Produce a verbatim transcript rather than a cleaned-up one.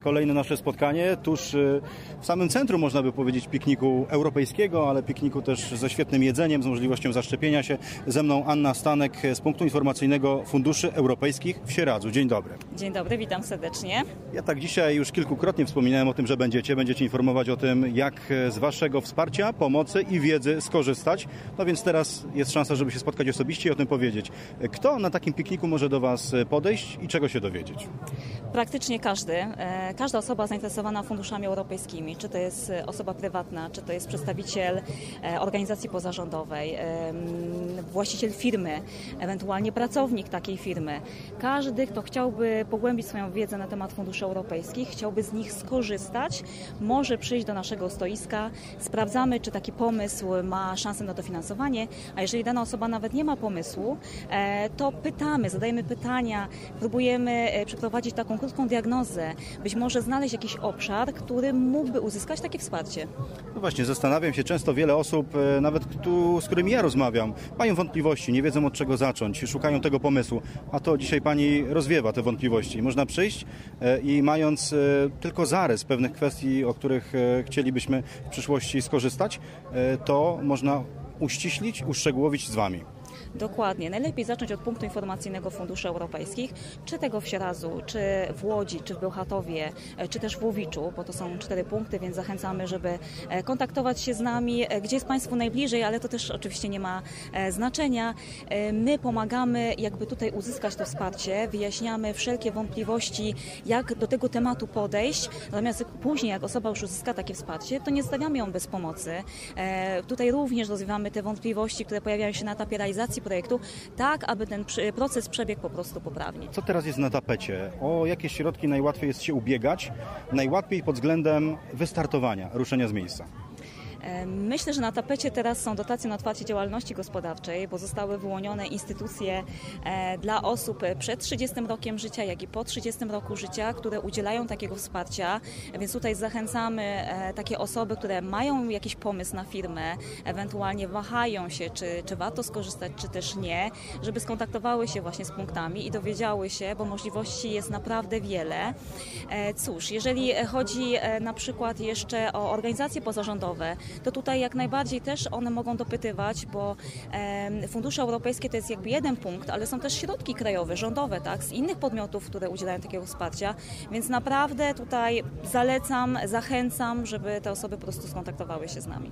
Kolejne nasze spotkanie tuż w samym centrum, można by powiedzieć, pikniku europejskiego, ale pikniku też ze świetnym jedzeniem, z możliwością zaszczepienia się. Ze mną Anna Stanek z punktu informacyjnego Funduszy Europejskich w Sieradzu. Dzień dobry. Dzień dobry, witam serdecznie. Ja tak dzisiaj już kilkukrotnie wspominałem o tym, że będziecie, będziecie informować o tym, jak z waszego wsparcia, pomocy i wiedzy skorzystać. No więc teraz jest szansa, żeby się spotkać osobiście i o tym powiedzieć. Kto na takim pikniku może do was podejść i czego się dowiedzieć? Praktycznie każdy. Każda osoba zainteresowana funduszami europejskimi, czy to jest osoba prywatna, czy to jest przedstawiciel organizacji pozarządowej, właściciel firmy, ewentualnie pracownik takiej firmy. Każdy, kto chciałby pogłębić swoją wiedzę na temat funduszy europejskich, chciałby z nich skorzystać, może przyjść do naszego stoiska. Sprawdzamy, czy taki pomysł ma szansę na dofinansowanie, a jeżeli dana osoba nawet nie ma pomysłu, to pytamy, zadajemy pytania, próbujemy przeprowadzić taką krótką diagnozę, być może znaleźć jakiś obszar, który mógłby uzyskać takie wsparcie. No właśnie, zastanawiam się, często wiele osób, nawet tu, z którymi ja rozmawiam, mają wątpliwości, nie wiedzą od czego zacząć, szukają tego pomysłu, a to dzisiaj Pani rozwiewa te wątpliwości. Można przyjść i mając tylko zarys pewnych kwestii, o których chcielibyśmy w przyszłości skorzystać, to można uściślić, uszczegółowić z Wami. Dokładnie. Najlepiej zacząć od punktu informacyjnego Funduszy Europejskich, czy tego w Sieradzu, czy w Łodzi, czy w Bełchatowie, czy też w Łowiczu, bo to są cztery punkty, więc zachęcamy, żeby kontaktować się z nami, gdzie jest Państwu najbliżej, ale to też oczywiście nie ma znaczenia. My pomagamy jakby tutaj uzyskać to wsparcie, wyjaśniamy wszelkie wątpliwości, jak do tego tematu podejść, natomiast później, jak osoba już uzyska takie wsparcie, to nie zostawiamy ją bez pomocy. Tutaj również rozwiewamy te wątpliwości, które pojawiają się na etapie realizacji projektu, tak aby ten proces przebiegł po prostu poprawnie. Co teraz jest na tapecie? O jakie środki najłatwiej jest się ubiegać? Najłatwiej pod względem wystartowania, ruszenia z miejsca. Myślę, że na tapecie teraz są dotacje na otwarcie działalności gospodarczej, bo zostały wyłonione instytucje dla osób przed trzydziestym rokiem życia, jak i po trzydziestym roku życia, które udzielają takiego wsparcia, więc tutaj zachęcamy takie osoby, które mają jakiś pomysł na firmę, ewentualnie wahają się, czy, czy warto skorzystać, czy też nie, żeby skontaktowały się właśnie z punktami i dowiedziały się, bo możliwości jest naprawdę wiele. Cóż, jeżeli chodzi na przykład jeszcze o organizacje pozarządowe, to tutaj jak najbardziej też one mogą dopytywać, bo e, fundusze europejskie to jest jakby jeden punkt, ale są też środki krajowe, rządowe, tak, z innych podmiotów, które udzielają takiego wsparcia, więc naprawdę tutaj zalecam, zachęcam, żeby te osoby po prostu skontaktowały się z nami.